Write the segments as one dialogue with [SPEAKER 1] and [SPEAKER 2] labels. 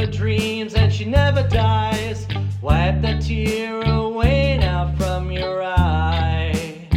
[SPEAKER 1] her dreams and she never dies. Wipe that tear away now from your eye.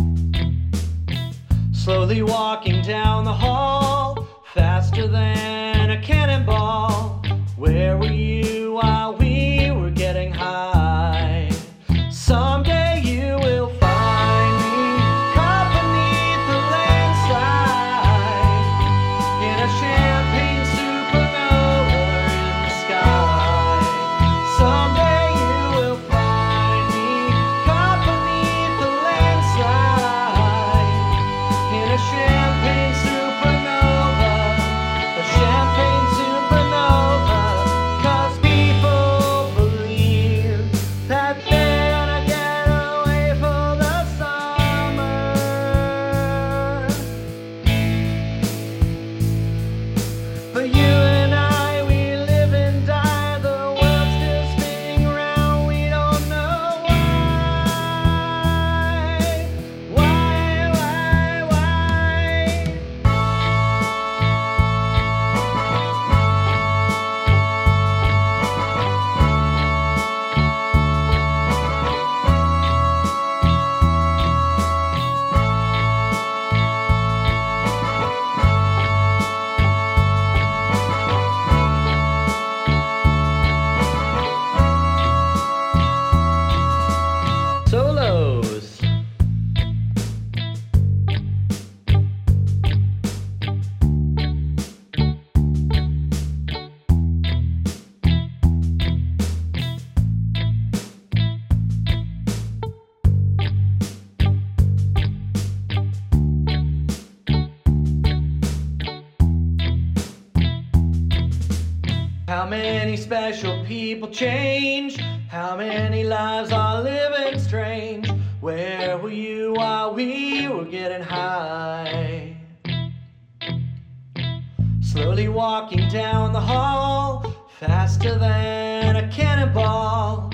[SPEAKER 1] Slowly walking down the hall, faster than a cannonball. Where were you while we were getting high? Someday you will find me caught beneath the landslide in a champagne supernova in the sky. Someday you will find me caught beneath the landslide in a champagne supernova, a champagne supernova. 'Cause people believe that they're gonna get away for the summer, but you and I, we live and die. The world's still spinning round. We don't know why. Solos. How many special people change? How many lives are living strange? Where were you while we were getting high? Slowly walking down the hall, faster than a cannonball.